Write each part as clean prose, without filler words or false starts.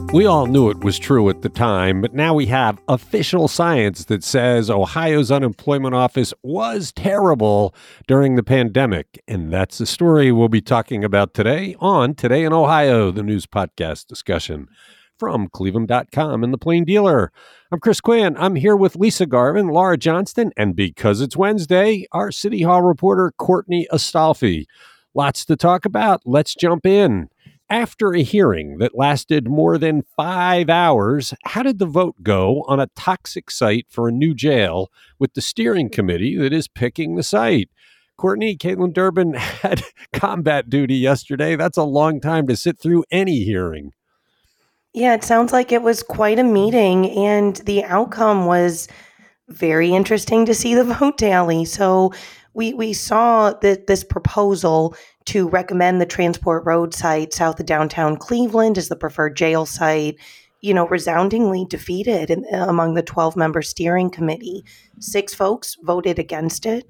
We all knew it was true at the time, but now we have official science that says Ohio's unemployment office was terrible during the pandemic. And that's the story we'll be talking about today on Today in Ohio, the news podcast discussion from Cleveland.com and The Plain Dealer. I'm Chris Quinn. I'm here with Lisa Garvin, Laura Johnston, and because it's Wednesday, our City Hall reporter, Courtney Astolfi. Lots to talk about. Let's jump in. After a hearing that lasted more than 5 hours, how did the vote go on a toxic site for a new jail with the steering committee that is picking the site? Courtney, Caitlin Durbin had combat duty yesterday. That's a long time to sit through any hearing. Yeah, it sounds like it was quite a meeting, and the outcome was very interesting to see the vote tally. So we saw that this proposal to recommend the Transport Road site south of downtown Cleveland as the preferred jail site, resoundingly defeated among the 12-member steering committee. 6 folks voted against it,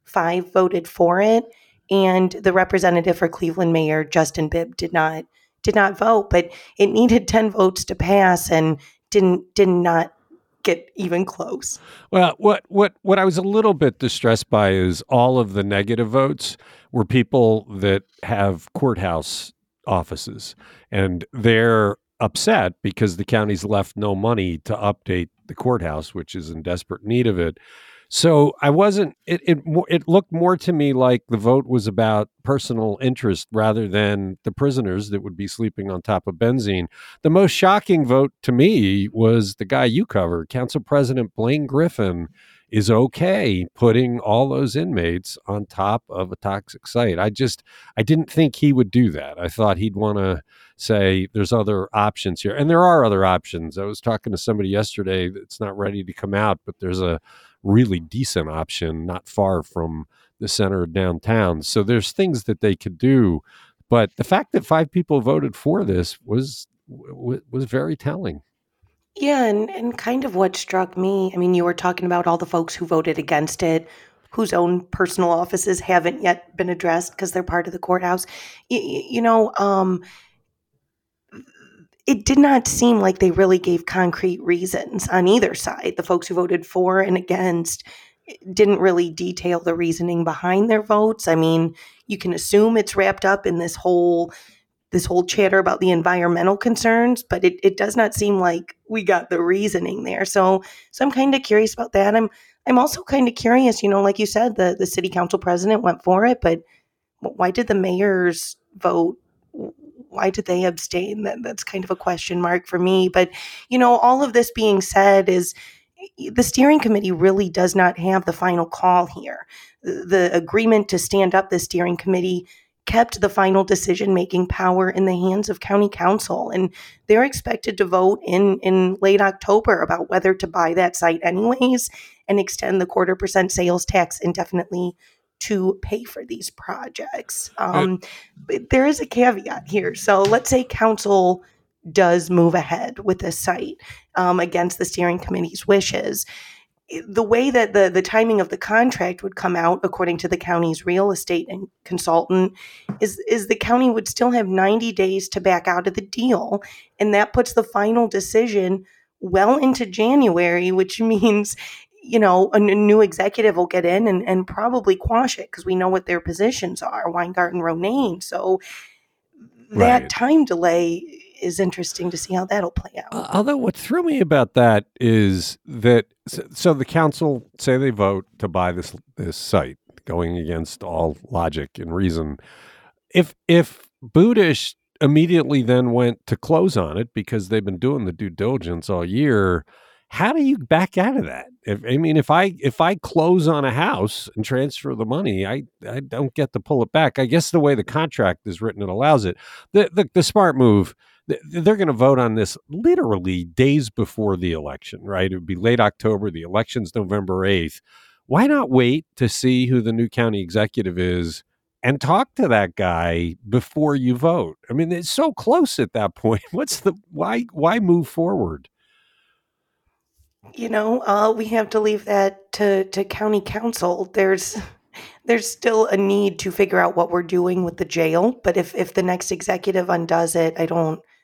5 voted for it, and the representative for Cleveland Mayor Justin Bibb did not vote, but it needed 10 votes to pass and did not get even close. Well, what I was a little bit distressed by is all of the negative votes were people that have courthouse offices, and they're upset because the county's left no money to update the courthouse, which is in desperate need of it. So I wasn't, it looked more to me like the vote was about personal interest rather than the prisoners that would be sleeping on top of benzene. The most shocking vote to me was the guy you covered, Council President Blaine Griffin is okay putting all those inmates on top of a toxic site. I didn't think he would do that. I thought he'd want to say there's other options here. And there are other options. I was talking to somebody yesterday that's not ready to come out, but there's a really decent option not far from the center of downtown. So there's things that they could do. But the fact that 5 people voted for this was very telling. Yeah, and kind of what struck me, I mean, you were talking about all the folks who voted against it, whose own personal offices haven't yet been addressed because they're part of the courthouse. It did not seem like they really gave concrete reasons on either side. The folks who voted for and against didn't really detail the reasoning behind their votes. I mean, you can assume it's wrapped up in this whole chatter about the environmental concerns, but it does not seem like we got the reasoning there. So I'm kind of curious about that. I'm also kind of curious, like you said, the city council president went for it, but why did the mayors vote? Why did they abstain? That's kind of a question mark for me. But, all of this being said is the steering committee really does not have the final call here. The agreement to stand up the steering committee kept the final decision-making power in the hands of county council, and they're expected to vote in late October about whether to buy that site anyways and extend the 0.25% sales tax indefinitely to pay for these projects. But there is a caveat here. So let's say council does move ahead with this site against the steering committee's wishes. The way that the timing of the contract would come out, according to the county's real estate and consultant, is the county would still have 90 days to back out of the deal. And that puts the final decision well into January, which means, a new executive will get in and probably quash it because we know what their positions are, Weingart and Ronayne. So that time delay is interesting to see how that'll play out. Although what threw me about that is that, so the council say they vote to buy this site, going against all logic and reason. If Budish immediately then went to close on it because they've been doing the due diligence all year, how do you back out of that? If I close on a house and transfer the money, I don't get to pull it back. I guess the way the contract is written, it allows it. The smart move, they're going to vote on this literally days before the election, right? It would be late October. The election's November 8th. Why not wait to see who the new county executive is and talk to that guy before you vote? I mean, it's so close at that point. Why move forward? We have to leave that to county council. There's still a need to figure out what we're doing with the jail. But if the next executive undoes it, I don't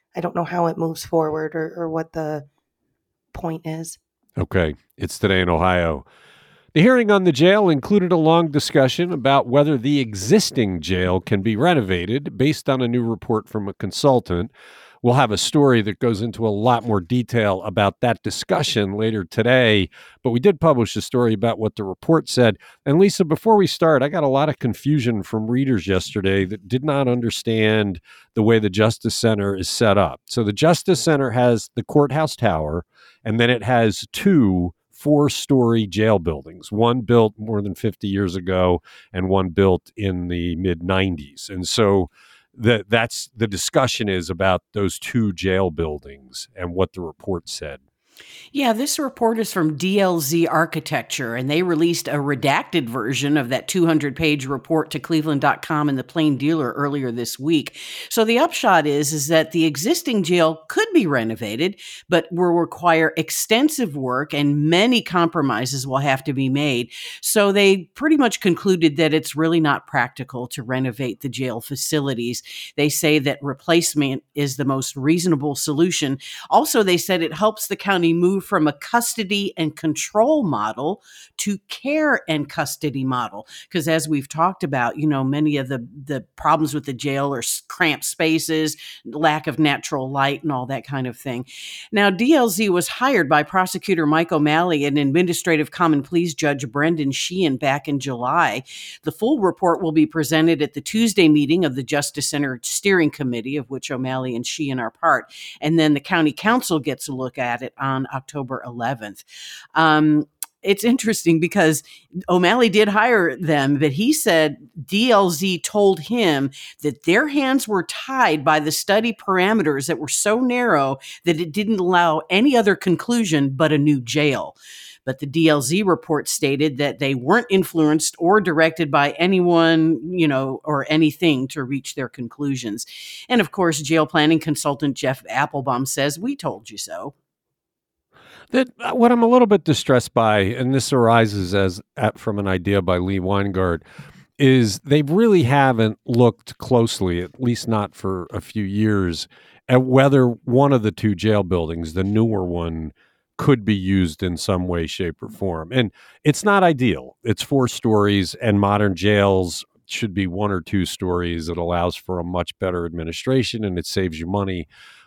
I don't know how it moves forward or what the point is. Okay, it's Today in Ohio. The hearing on the jail included a long discussion about whether the existing jail can be renovated based on a new report from a consultant. We'll have a story that goes into a lot more detail about that discussion later today, but we did publish a story about what the report said. And Lisa, before we start, I got a lot of confusion from readers yesterday that did not understand the way the Justice Center is set up. So the Justice Center has the courthouse tower, and then it has two 4-story jail buildings, one built more than 50 years ago and one built in the mid 90s. And so that's the discussion is about those two jail buildings and what the report said. Yeah, this report is from DLZ Architecture, and they released a redacted version of that 200-page report to Cleveland.com and the Plain Dealer earlier this week. So the upshot is that the existing jail could be renovated, but will require extensive work and many compromises will have to be made. So they pretty much concluded that it's really not practical to renovate the jail facilities. They say that replacement is the most reasonable solution. Also, they said it helps the county move from a custody and control model to care and custody model. Because as we've talked about, many of the problems with the jail are cramped spaces, lack of natural light, and all that kind of thing. Now, DLZ was hired by prosecutor Mike O'Malley and administrative common pleas judge Brendan Sheehan back in July. The full report will be presented at the Tuesday meeting of the Justice Center Steering Committee, of which O'Malley and Sheehan are part. And then the county council gets a look at it on October 11th. It's interesting because O'Malley did hire them, but he said DLZ told him that their hands were tied by the study parameters that were so narrow that it didn't allow any other conclusion but a new jail. But the DLZ report stated that they weren't influenced or directed by anyone, or anything to reach their conclusions. And of course, jail planning consultant Jeff Applebaum says, "We told you so." What I'm a little bit distressed by, and this arises from an idea by Lee Weingart, is they really haven't looked closely, at least not for a few years, at whether one of the two jail buildings, the newer one, could be used in some way, shape, or form. And it's not ideal. It's 4 stories, and modern jails should be 1 or 2 stories. It allows for a much better administration, and it saves you money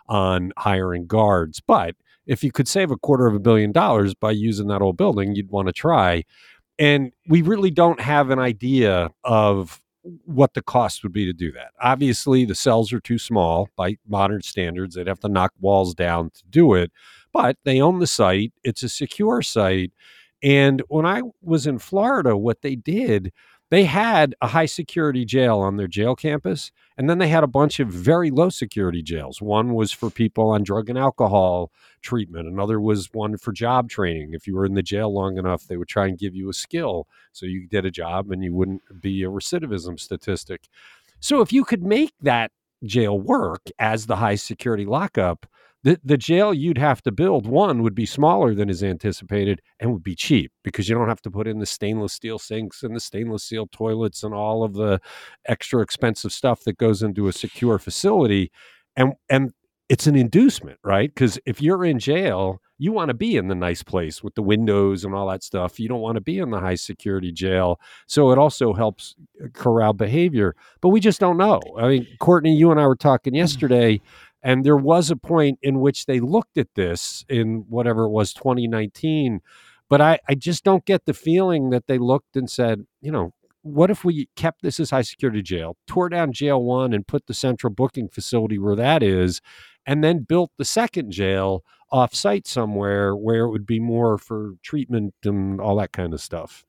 on hiring guards. But if you could save $250 million by using that old building, you'd want to try. And we really don't have an idea of what the cost would be to do that. Obviously, the cells are too small by modern standards. They'd have to knock walls down to do it. But they own the site. It's a secure site. And when I was in Florida, what they did, they had a high security jail on their jail campus. And then they had a bunch of very low security jails. One was for people on drug and alcohol treatment. Another was one for job training. If you were in the jail long enough, they would try and give you a skill so you did a job and you wouldn't be a recidivism statistic. So if you could make that jail work as the high security lockup, the jail you'd have to build, one, would be smaller than is anticipated and would be cheap because you don't have to put in the stainless steel sinks and the stainless steel toilets and all of the extra expensive stuff that goes into a secure facility. And it's an inducement, right? Because if you're in jail, you want to be in the nice place with the windows and all that stuff. You don't want to be in the high security jail. So it also helps corral behavior. But we just don't know. I mean, Courtney, you and I were talking yesterday, and there was a point in which they looked at this in whatever it was, 2019. But I just don't get the feeling that they looked and said, what if we kept this as high security jail, tore down jail 1 and put the central booking facility where that is, and then built the second jail off site somewhere where it would be more for treatment and all that kind of stuff.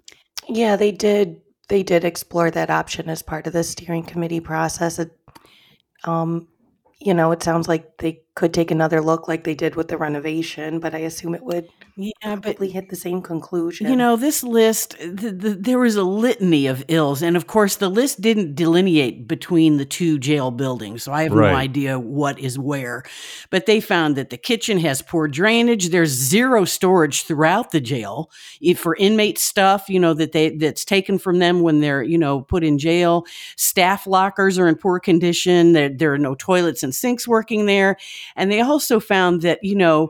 Yeah, they did explore that option as part of the steering committee process. It sounds like they could take another look like they did with the renovation, but I assume it would but probably hit the same conclusion. this list, there was a litany of ills. And of course, the list didn't delineate between the two jail buildings. So I have no idea what is where. But they found that the kitchen has poor drainage. There's zero storage throughout the jail for inmate stuff, that's taken from them when they're, put in jail. Staff lockers are in poor condition. There are no toilets and sinks working there. And they also found that,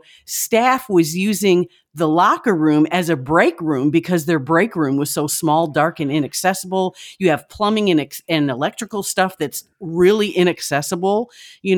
staff was using the locker room as a break room because their break room was so small, dark, and inaccessible. You have plumbing and electrical stuff that's really inaccessible,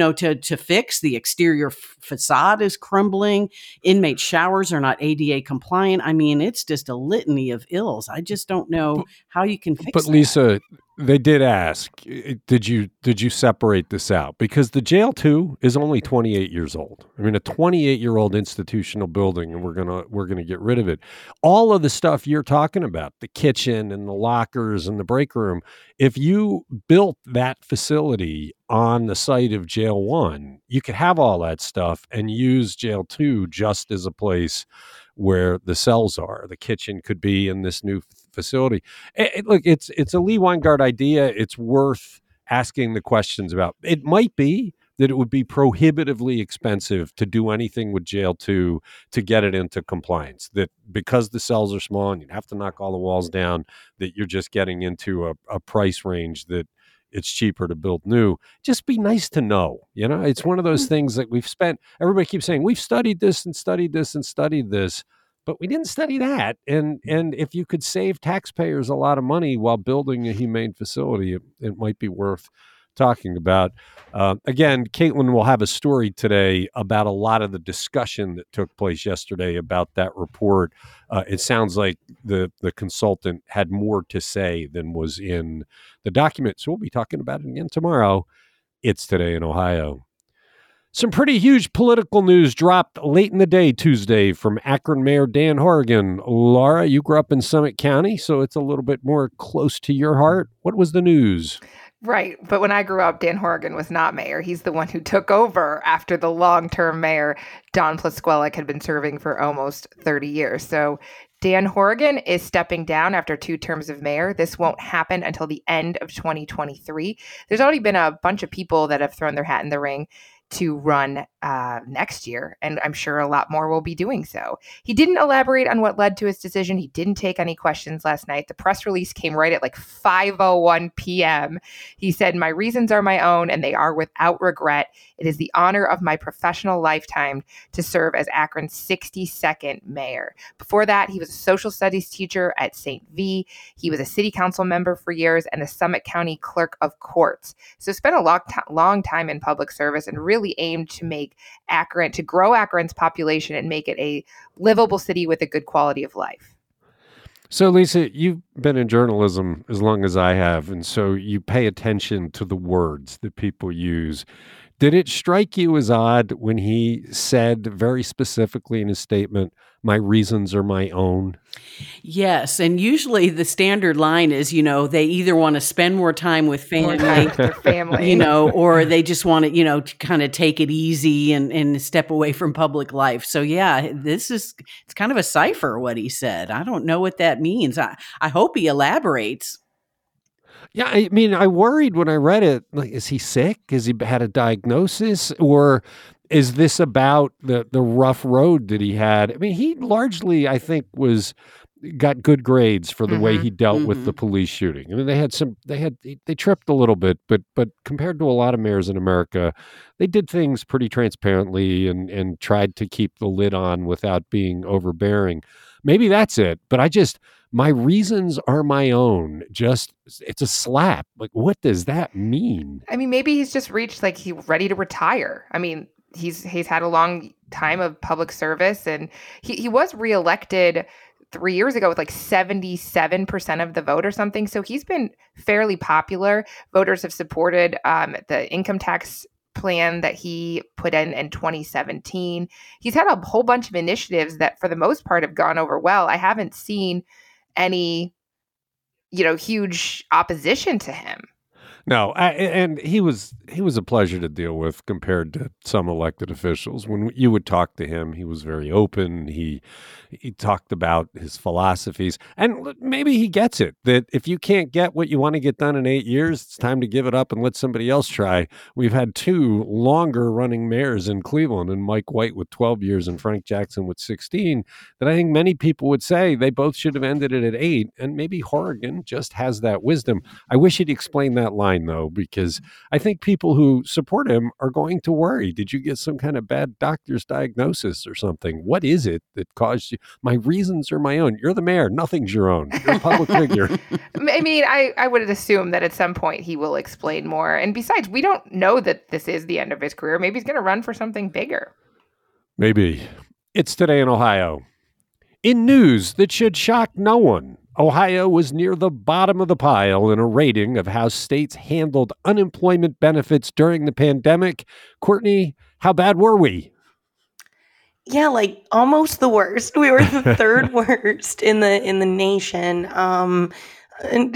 to fix. The exterior facade is crumbling. Inmate showers are not ADA compliant. I mean, it's just a litany of ills. I just don't know how you can fix But that. Lisa, they did ask, did you separate this out? Because the jail too is only 28 years old. I mean, a 28-year-old institutional building, and we're gonna get rid of it. All of the stuff you're talking about, the kitchen and the lockers and the break room, if you built that facility on the site of Jail 1, you could have all that stuff and use Jail 2 just as a place where the cells are. The kitchen could be in this new facility. Look, it's a Lee Weingart idea. It's worth asking the questions about. It might be that it would be prohibitively expensive to do anything with Jail 2 to get it into compliance. That because the cells are small and you'd have to knock all the walls down, that you're just getting into a price range that it's cheaper to build new. Just be nice to know. It's one of those things that everybody keeps saying, we've studied this and studied this and studied this, but we didn't study that. And if you could save taxpayers a lot of money while building a humane facility, it might be worth talking about. Again, Caitlin will have a story today about a lot of the discussion that took place yesterday about that report. It sounds like the consultant had more to say than was in the document. So we'll be talking about it again tomorrow. It's Today in Ohio. Some pretty huge political news dropped late in the day Tuesday from Akron Mayor Dan Horrigan. Laura, you grew up in Summit County, so it's a little bit more close to your heart. What was the news? Right. But when I grew up, Dan Horrigan was not mayor. He's the one who took over after the long-term mayor, Don Pliskwellic, had been serving for almost 30 years. So Dan Horrigan is stepping down after 2 terms of mayor. This won't happen until the end of 2023. There's already been a bunch of people that have thrown their hat in the ring to run next year, and I'm sure a lot more will be doing so. He didn't elaborate on what led to his decision. He didn't take any questions last night. The press release came right at like 5:01 p.m. He said, "My reasons are my own, and they are without regret. It is the honor of my professional lifetime to serve as Akron's 62nd mayor." Before that, he was a social studies teacher at St. V. He was a city council member for years and the Summit County Clerk of Courts. So spent a long time in public service and really aimed to grow Akron's population and make it a livable city with a good quality of life. So, Lisa, you've been in journalism as long as I have, and so you pay attention to the words that people use. Did it strike you as odd when he said very specifically in his statement, "My reasons are my own"? Yes. And usually the standard line is, they either want to spend more time with their family, or they just want to, to kind of take it easy and step away from public life. So, yeah, it's kind of a cipher what he said. I don't know what that means. I hope he elaborates. Yeah, I mean, I worried when I read it, like, is he sick? Has he had a diagnosis? Or is this about the rough road that he had? I mean, he largely, I think, got good grades for the way he dealt with the police shooting. I mean, they tripped a little bit, but compared to a lot of mayors in America, they did things pretty transparently and tried to keep the lid on without being overbearing. Maybe that's it, but my reasons are my own. It's a slap. Like, what does that mean? I mean, maybe he's just reached, like, he's ready to retire. I mean, he's had a long time of public service, and he was reelected 3 years ago with like 77% of the vote or something. So he's been fairly popular. Voters have supported the income tax plan that he put in 2017. He's had a whole bunch of initiatives that for the most part have gone over well. I haven't seen any, huge opposition to him. No, and he was a pleasure to deal with compared to some elected officials. When you would talk to him, he was very open. He talked about his philosophies, and maybe he gets it that if you can't get what you want to get done in 8 years, it's time to give it up and let somebody else try. We've had two longer running mayors in Cleveland, and Mike White with 12 years and Frank Jackson with 16. That I think many people would say they both should have ended it at 8, and maybe Horrigan just has that wisdom. I wish he'd explain that line, though, because I think people who support him are going to worry. Did you get some kind of bad doctor's diagnosis or something? What is it that caused you? My reasons are my own. You're the mayor. Nothing's your own. You're a public figure. I mean, I would assume that at some point he will explain more. And besides, we don't know that this is the end of his career. Maybe he's going to run for something bigger. Maybe. It's Today in Ohio. In news that should shock no one, Ohio was near the bottom of the pile in a rating of how states handled unemployment benefits during the pandemic. Courtney, how bad were we? Yeah, like almost the worst. We were the third worst in the nation. And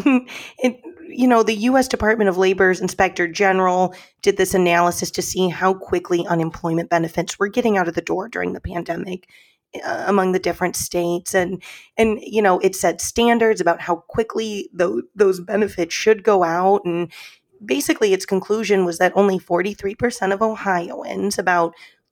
the U.S. Department of Labor's Inspector General did this analysis to see how quickly unemployment benefits were getting out of the door during the pandemic among the different states. And it set standards about how quickly those benefits should go out. And basically its conclusion was that only 43% of Ohioans, about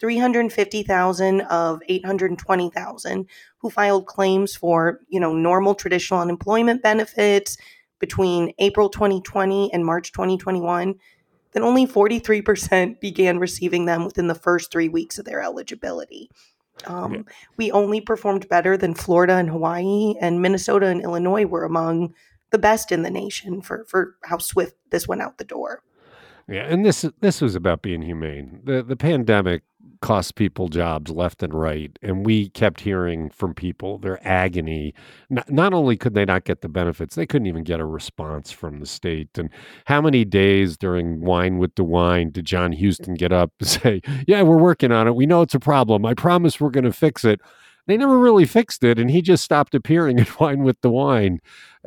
350,000 of 820,000 who filed claims for, normal traditional unemployment benefits between April 2020 and March 2021, then only 43% began receiving them within the first 3 weeks of their eligibility. We only performed better than Florida and Hawaii, and Minnesota and Illinois were among the best in the nation for how swift this went out the door. Yeah, and this was about being humane. The pandemic cost people jobs left and right, and we kept hearing from people their agony. Not only could they not get the benefits, they couldn't even get a response from the state. And how many days during Wine with DeWine did John Houston get up and say, "Yeah, we're working on it. We know it's a problem. I promise we're going to fix it." They never really fixed it, and he just stopped appearing at Wine with DeWine.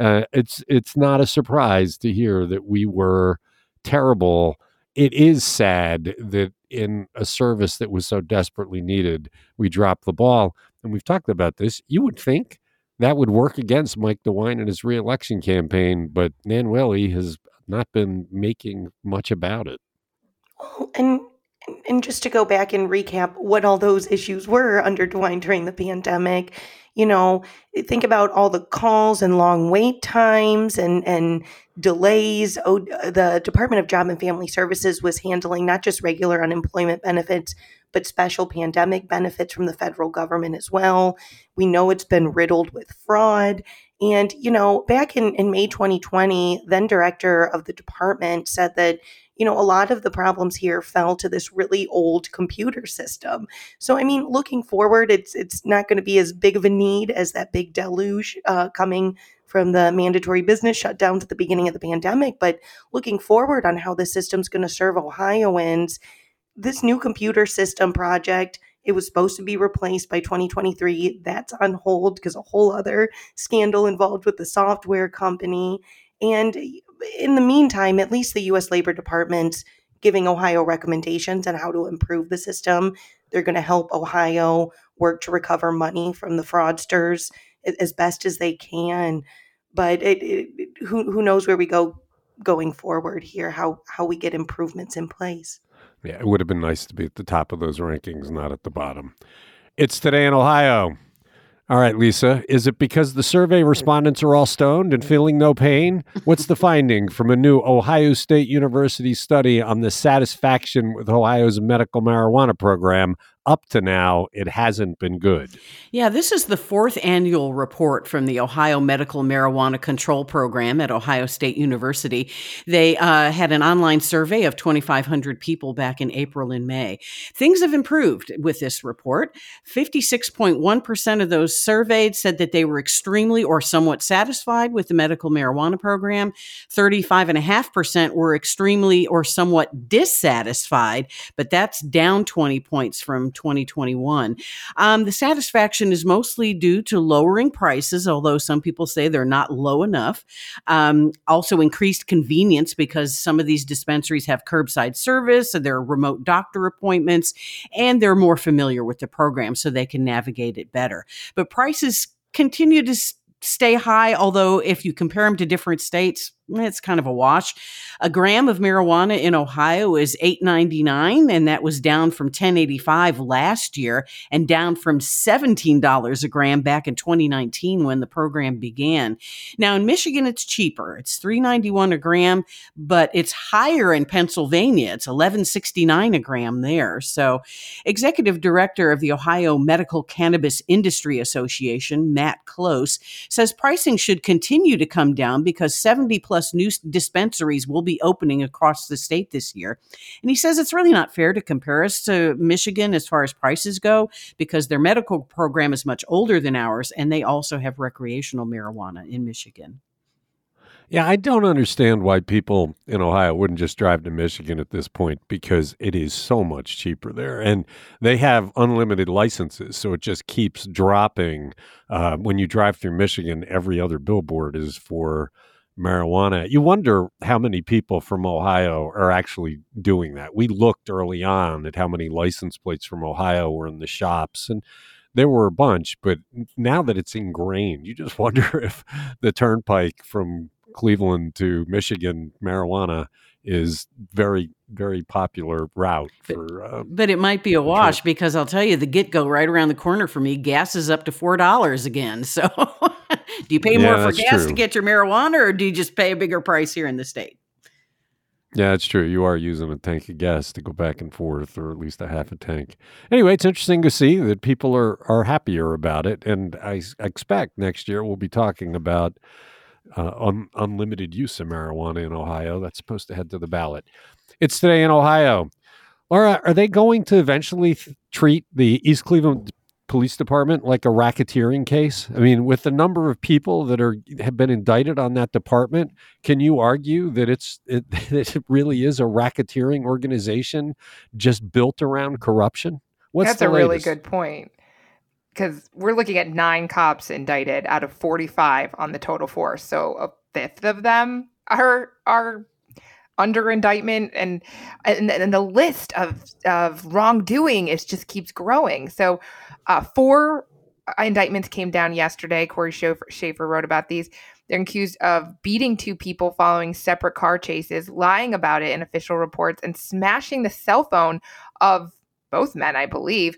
It's not a surprise to hear that we were terrible. It is sad that in a service that was so desperately needed, we dropped the ball. And we've talked about this. You would think that would work against Mike DeWine and his reelection campaign, but Nan Whaley has not been making much about it. Oh, and just to go back and recap what all those issues were under DeWine during the pandemic, think about all the calls and long wait times and delays. The Department of Job and Family Services was handling not just regular unemployment benefits, but special pandemic benefits from the federal government as well. We know it's been riddled with fraud. And, back in May 2020, then director of the department said that, a lot of the problems here fell to this really old computer system. So, looking forward, it's not going to be as big of a need as that big deluge coming from the mandatory business shutdowns at the beginning of the pandemic. But looking forward on how the system's going to serve Ohioans, this new computer system project, it was supposed to be replaced by 2023. That's on hold because a whole other scandal involved with the software company. And in the meantime, at least the U.S. Labor Department's giving Ohio recommendations on how to improve the system. They're going to help Ohio work to recover money from the fraudsters as best as they can. But who knows where we go going forward here, how we get improvements in place. Yeah, it would have been nice to be at the top of those rankings, not at the bottom. It's Today in Ohio. All right, Lisa, is it because the survey respondents are all stoned and feeling no pain? What's the finding from a new Ohio State University study on the satisfaction with Ohio's medical marijuana program? Up to now, it hasn't been good. Yeah, this is the 4th annual report from the Ohio Medical Marijuana Control Program at Ohio State University. They had an online survey of 2,500 people back in April and May. Things have improved with this report. 56.1% of those surveyed said that they were extremely or somewhat satisfied with the medical marijuana program. 35.5% were extremely or somewhat dissatisfied, but that's down 20 points from 2021. The satisfaction is mostly due to lowering prices, although some people say they're not low enough. Also increased convenience because some of these dispensaries have curbside service, so there are remote doctor appointments, and they're more familiar with the program so they can navigate it better. But prices continue to stay high, although if you compare them to different states, it's kind of a wash. A gram of marijuana in Ohio is $8.99, and that was down from $10.85 last year and down from $17 a gram back in 2019 when the program began. Now in Michigan, it's cheaper. It's $3.91 a gram, but it's higher in Pennsylvania. It's $11.69 a gram there. So Executive Director of the Ohio Medical Cannabis Industry Association, Matt Close, says pricing should continue to come down because 70 plus new dispensaries will be opening across the state this year. And he says it's really not fair to compare us to Michigan as far as prices go because their medical program is much older than ours, and they also have recreational marijuana in Michigan. Yeah, I don't understand why people in Ohio wouldn't just drive to Michigan at this point because it is so much cheaper there. And they have unlimited licenses, so it just keeps dropping. When you drive through Michigan, every other billboard is for marijuana. You wonder how many people from Ohio are actually doing that. We looked early on at how many license plates from Ohio were in the shops, and there were a bunch. But now that it's ingrained, you just wonder if the turnpike from Cleveland to Michigan marijuana is very, very popular route for. But it might be a wash because I'll tell you, the get-go right around the corner for me, gas is up to $4 again. So do you pay more for gas to get your marijuana, or do you just pay a bigger price here in the state? Yeah, it's true. You are using a tank of gas to go back and forth, or at least a half a tank. Anyway, it's interesting to see that people are happier about it. And I expect next year we'll be talking about unlimited use of marijuana in Ohio. That's supposed to head to the ballot. It's Today in Ohio. Laura, are they going to eventually treat the East Cleveland Police Department like a racketeering case? I mean, with the number of people that have been indicted on that department, can you argue that it really is a racketeering organization just built around corruption? That's a really good point. Because we're looking at 9 cops indicted out of 45 on the total force. So a fifth of them are under indictment, and the list of wrongdoing just keeps growing. So 4 indictments came down yesterday. Corey Schaefer wrote about these. They're accused of beating 2 people following separate car chases, lying about it in official reports, and smashing the cell phone of both men, I believe.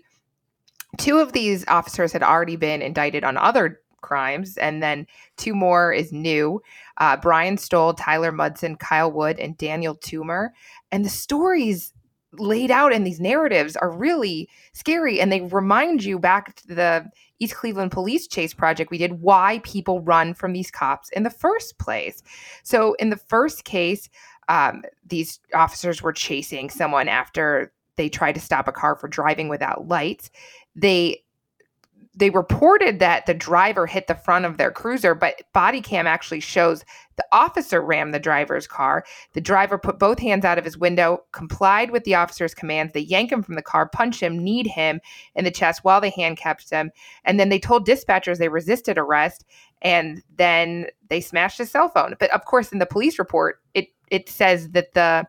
2 of these officers had already been indicted on other crimes, and then 2 more is new. Brian Stoll, Tyler Mudson, Kyle Wood, and Daniel Toomer. And the stories laid out in these narratives are really scary, and they remind you back to the East Cleveland Police Chase Project we did, why people run from these cops in the first place. So in the first case, these officers were chasing someone after they tried to stop a car for driving without lights. They reported that the driver hit the front of their cruiser, but body cam actually shows the officer rammed the driver's car. The driver put both hands out of his window, complied with the officer's commands. They yank him from the car, punch him, kneed him in the chest while they handcuffed him. And then they told dispatchers they resisted arrest, and then they smashed his cell phone. But of course, in the police report, it says that the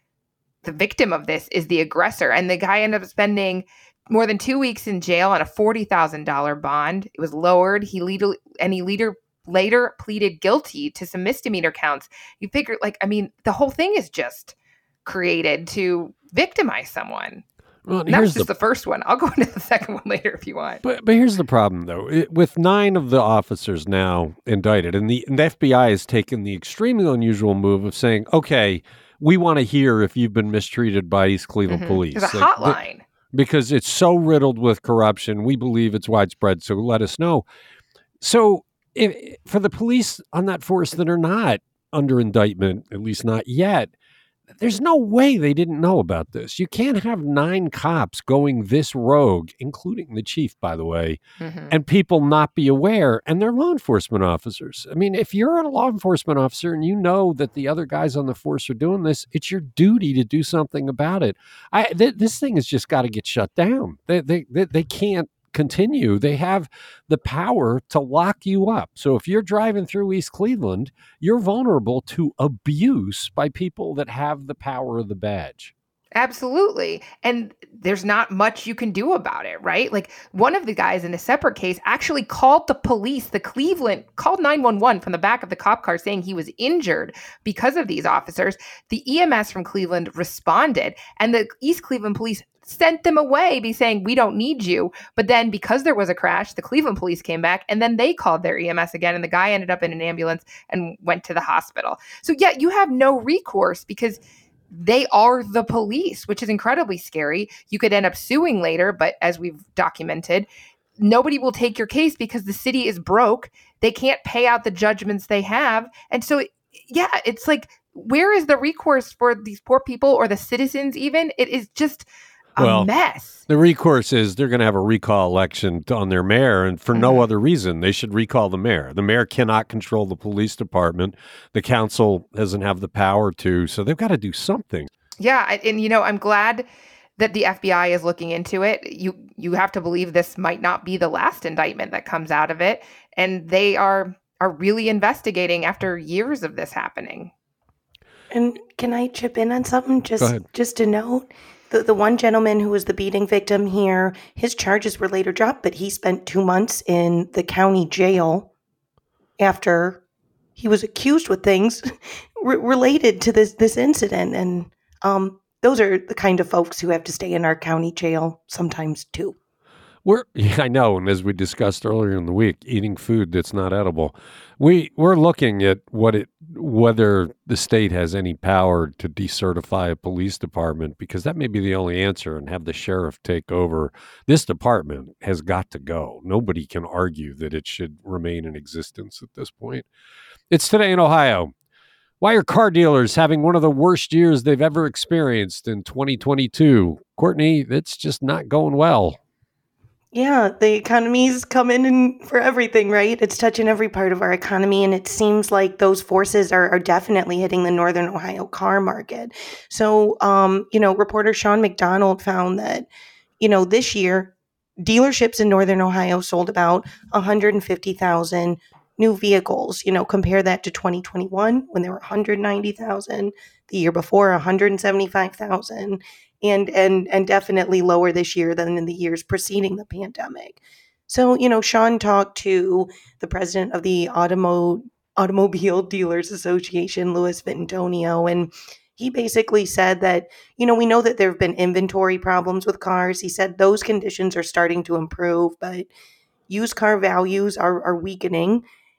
victim of this is the aggressor, and the guy ended up spending more than 2 weeks in jail on a $40,000 bond. It was lowered. He later pleaded guilty to some misdemeanor counts. You figure, the whole thing is just created to victimize someone. Well, and that was just the first one. I'll go into the second one later if you want. But here's the problem, though. With 9 of the officers now indicted, and the FBI has taken the extremely unusual move of saying, okay, we want to hear if you've been mistreated by East Cleveland Police. There's a hotline. Because it's so riddled with corruption. We believe it's widespread, so let us know. So for the police on that force that are not under indictment, at least not yet, There's no way they didn't know about this. You can't have 9 cops going this rogue, including the chief, by the way, and people not be aware, and they're law enforcement officers. I mean, if you're a law enforcement officer and you know that the other guys on the force are doing this, it's your duty to do something about it. This thing has just got to get shut down. They can't continue. They have the power to lock you up. So if you're driving through East Cleveland, you're vulnerable to abuse by people that have the power of the badge. Absolutely. And there's not much you can do about it, right? Like one of the guys in a separate case actually called the police, called 911 from the back of the cop car saying he was injured because of these officers. The EMS from Cleveland responded, and the East Cleveland police sent them away, saying, we don't need you. But then because there was a crash, the Cleveland police came back and then they called their EMS again, and the guy ended up in an ambulance and went to the hospital. So yeah, you have no recourse because they are the police, which is incredibly scary. You could end up suing later, but as we've documented, nobody will take your case because the city is broke. They can't pay out the judgments they have. And so, yeah, it's like, where is the recourse for these poor people or the citizens even? It is just a mess. The recourse is they're going to have a recall election on their mayor, and for no other reason. They should recall the mayor. The mayor cannot control the police department. The council doesn't have the power to, so they've got to do something. Yeah, and I'm glad that the FBI is looking into it. You have to believe this might not be the last indictment that comes out of it, and they are really investigating after years of this happening. And can I chip in on something? Just a note. The one gentleman who was the beating victim here, his charges were later dropped, but he spent 2 months in the county jail after he was accused with things related to this incident. And those are the kind of folks who have to stay in our county jail sometimes too. I know, and as we discussed earlier in the week, eating food that's not edible. We're looking at whether the state has any power to decertify a police department, because that may be the only answer, and have the sheriff take over. This department has got to go. Nobody can argue that it should remain in existence at this point. It's Today in Ohio. Why are car dealers having one of the worst years they've ever experienced in 2022? Courtney, it's just not going well. Yeah, the economy's coming in for everything, right? It's touching every part of our economy, and it seems like those forces are definitely hitting the Northern Ohio car market. So, reporter Sean McDonald found that, this year, dealerships in Northern Ohio sold about 150,000 new vehicles. Compare that to 2021 when there were 190,000, the year before 175,000. And definitely lower this year than in the years preceding the pandemic. So, Sean talked to the president of the Automobile Dealers Association, Louis Vittantonio, and he basically said that, we know that there have been inventory problems with cars. He said those conditions are starting to improve, but used car values are weakening.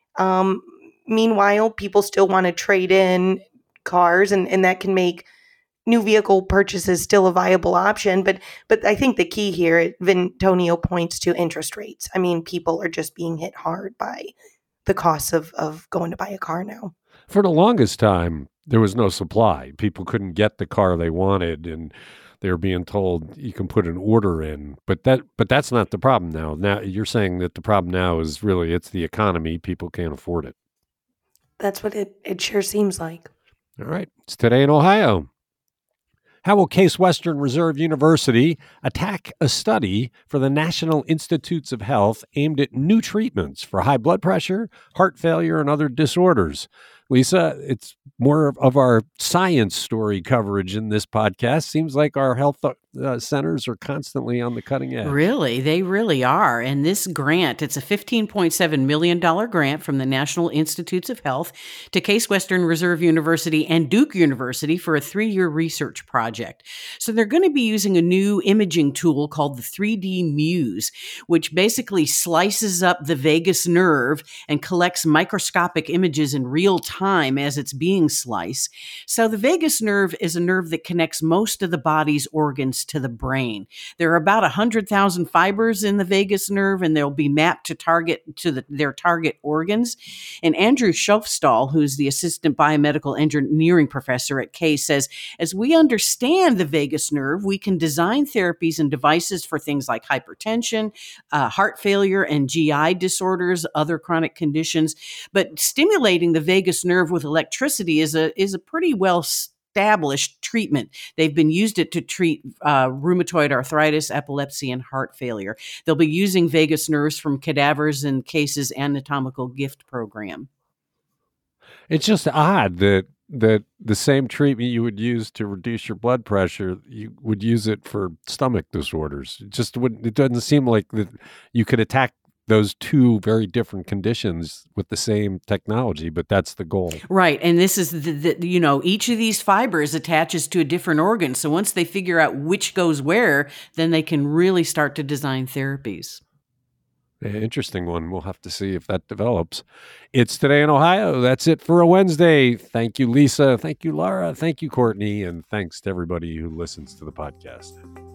Meanwhile, people still want to trade in cars, and that can make new vehicle purchase is still a viable option, but I think the key here, Vittantonio points to interest rates. I mean, people are just being hit hard by the costs of going to buy a car now. For the longest time, there was no supply. People couldn't get the car they wanted, and they were being told you can put an order in. But that's not the problem now. Now you're saying that the problem now is really it's the economy. People can't afford it. That's what it sure seems like. All right. It's Today in Ohio. How will Case Western Reserve University attack a study for the National Institutes of Health aimed at new treatments for high blood pressure, heart failure, and other disorders? Lisa, it's more of our science story coverage in this podcast. Seems like our health centers are constantly on the cutting edge. Really, they really are. And this grant, it's a $15.7 million grant from the National Institutes of Health to Case Western Reserve University and Duke University for a 3-year research project. So they're going to be using a new imaging tool called the 3D Muse, which basically slices up the vagus nerve and collects microscopic images in real time as it's being sliced. So the vagus nerve is a nerve that connects most of the body's organs to the brain. There are about 100,000 fibers in the vagus nerve, and they'll be mapped to their target organs. And Andrew Schofstall, who's the assistant biomedical engineering professor at Case, says, as we understand the vagus nerve, we can design therapies and devices for things like hypertension, heart failure, and GI disorders, other chronic conditions. But stimulating the vagus nerve with electricity is a pretty well established treatment. They've been used it to treat rheumatoid arthritis, epilepsy, and heart failure. They'll be using vagus nerves from cadavers in Case's anatomical gift program. It's just odd that the same treatment you would use to reduce your blood pressure, you would use it for stomach disorders. It doesn't seem like that you could attack those two very different conditions with the same technology, but that's the goal. Right. And this is each of these fibers attaches to a different organ. So once they figure out which goes where, then they can really start to design therapies. Interesting one. We'll have to see if that develops. It's Today in Ohio. That's it for a Wednesday. Thank you, Lisa. Thank you, Laura. Thank you, Courtney. And thanks to everybody who listens to the podcast.